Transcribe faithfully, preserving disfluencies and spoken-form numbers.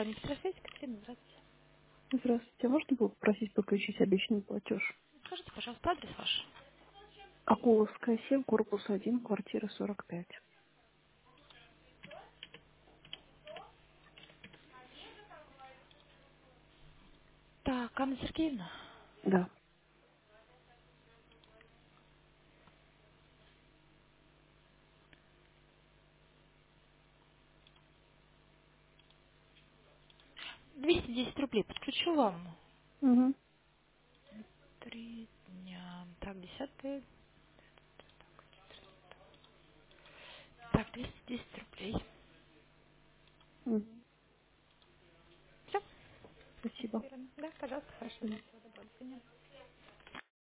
компания «Петросвязь». Катерина, здравствуйте. Здравствуйте. Можно было попросить подключить обещанный платеж? Скажите, пожалуйста, адрес ваш. Акуловская, семь, корпус один, квартира сорок пять. Так, Анна Сергеевна. Да. двести десять рублей подключу вам. Угу. Три дня. Так, десятое. Так, двести десять рублей. Угу.